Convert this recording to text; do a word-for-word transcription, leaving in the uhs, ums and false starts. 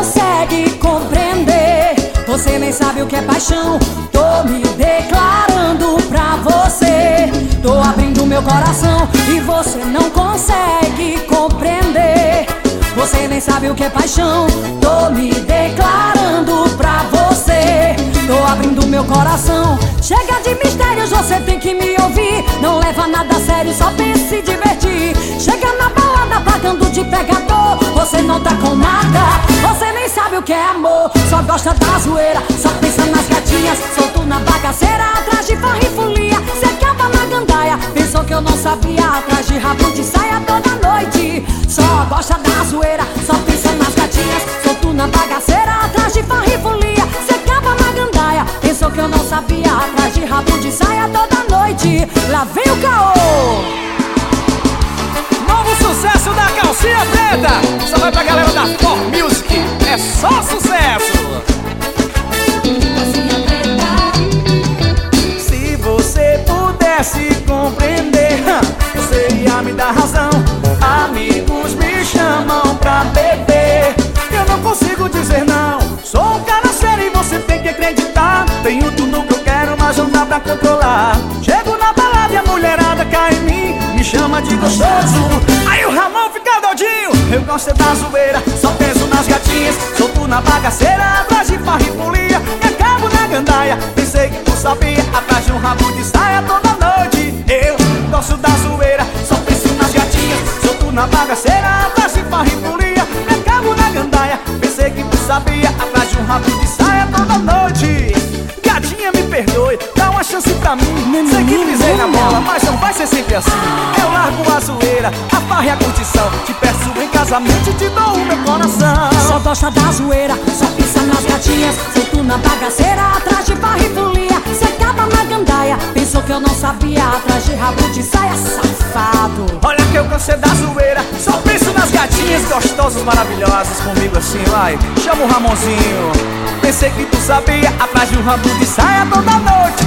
consegue compreender. Você nem sabe o que é paixão. Tô me declarando pra você. Tô abrindo meu coração e você não consegue compreender. Você nem sabe o que é paixão. Tô me declarando pra você. Tô abrindo meu coração. Chega de mistérios, você tem que me ouvir. Não leva nada a sério, só pensa em se divertir. Chega na balada pagando de pegador. Você não tá com nada, você nem sabe o que é amor. Só gosta da zoeira, só pensa nas gatinhas. Solto na bagaceira, atrás de farra e folia. Cê acaba na gandaia, pensou que eu não sabia. Atrás de rabo de saia toda noite. Só gosta da zoeira, só pensa nas gatinhas. Solto na bagaceira, atrás de farra e folia. Cê acaba na gandaia, pensou que eu não sabia. Atrás de rabo de saia toda noite. Lá vem o caô. Novo sucesso da Calcinha Preta. Só vai pra galera da For Music. É só sucesso. Calcinha Preta. Se você pudesse compreender, você ia me dar razão. Amigos me chamam pra beber. Eu não consigo dizer não. Sou um cara sério e você tem que acreditar. Tenho tudo que eu quero, mas não dá pra controlar. Chego na balada e a mulherada cai em mim, me chama de gostoso. Aí o Ramon fica doidinho. Eu gosto da zoeira, só penso nas gatinhas. Solto na bagaceira, atrás de farra e folia. E acabo na gandaia, pensei que tu sabia. Atrás de um rabo de saia toda noite. Eu gosto da zoeira, só penso nas gatinhas. Solto na bagaceira, atrás de farra e folia. E acabo na gandaia, pensei que tu sabia. Atrás de um rabo de saia toda noite. Gatinha, me perdoe, dá uma chance pra mim. Sei que pisei na bola, mas não vai ser sempre assim. Eu largo a zoeira, a farra e a curtição. Te peço em casamento e te dou o meu coração. Só gosta da zoeira, só pensa nas gatinhas. Solto na bagaceira, atrás de farra e folia. Cê acaba na gandaia, pensou que eu não sabia. Atrás de rabo de saia, safado. Olha que eu cansei da zoeira, só penso nas gatinhas gostosas, maravilhosas. Comigo assim, vai, chama o Ramonzinho. Pensei que tu sabia, atrás de um rabo de saia toda noite.